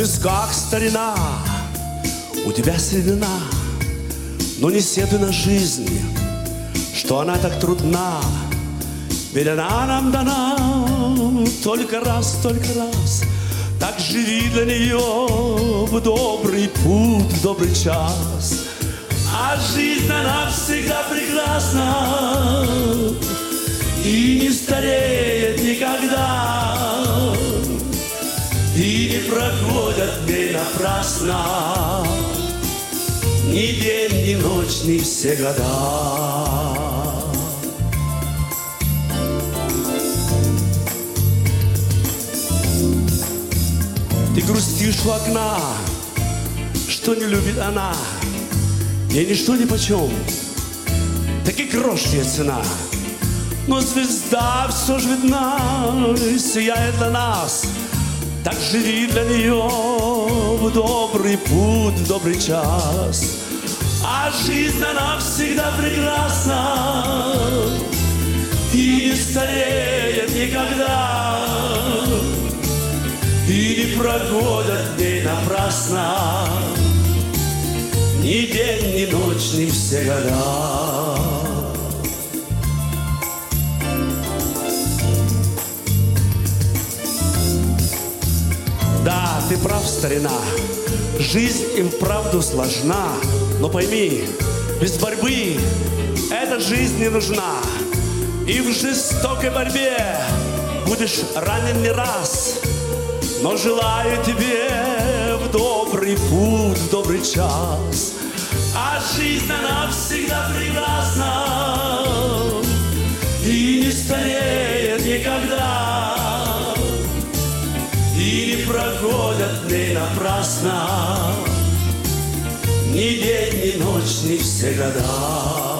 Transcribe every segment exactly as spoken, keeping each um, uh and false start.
висках старина, у тебя седина, но не сетуй на жизнь, что она так трудна. Ведь она нам дана только раз, только раз. Так живи для нее в добрый путь, в добрый час. А жизнь она всегда прекрасна и не стареет никогда, и не проходят дни напрасно, ни день, ни ночь, ни все года. Ты грустишь у окна, что не любит она, ей ничто нипочем, так и грош ей цена. Но звезда все же видна и сияет для нас. Так живи для нее в добрый путь, в добрый час. А жизнь она всегда прекрасна и не стареет никогда, и не проходят дней напрасно, ни день, ни ночь, ни все года. Да, ты прав, старина, жизнь и вправду сложна, но пойми, без борьбы эта жизнь не нужна. И в жестокой борьбе будешь ранен не раз, но желаю тебе в добрый путь, в добрый час. А жизнь она всегда прекрасна и не стареет никогда, и не проходят дни напрасно, ни день, ни ночь, ни все года.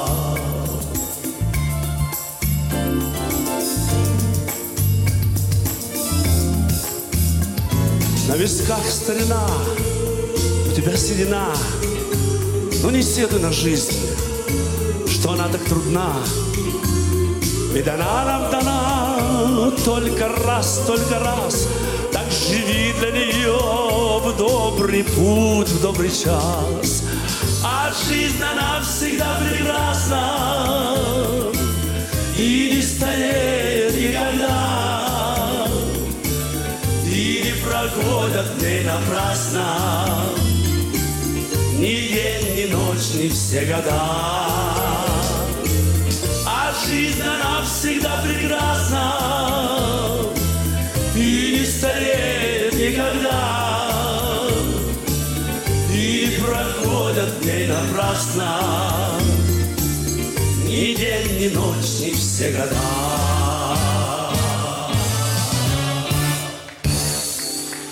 На висках старина, у тебя седина, но не седуй на жизнь, что она так трудна. Ведь она нам дана только раз, только раз. Так живи для нее в добрый путь, в добрый час. А жизнь она всегда прекрасна и не стареет никогда, и не проходят дни напрасно, ни день, ни ночь, ни все года. А жизнь она всегда прекрасна и не стареет никогда, и не проходят дни напрасно, ни день, ни ночь, ни все года.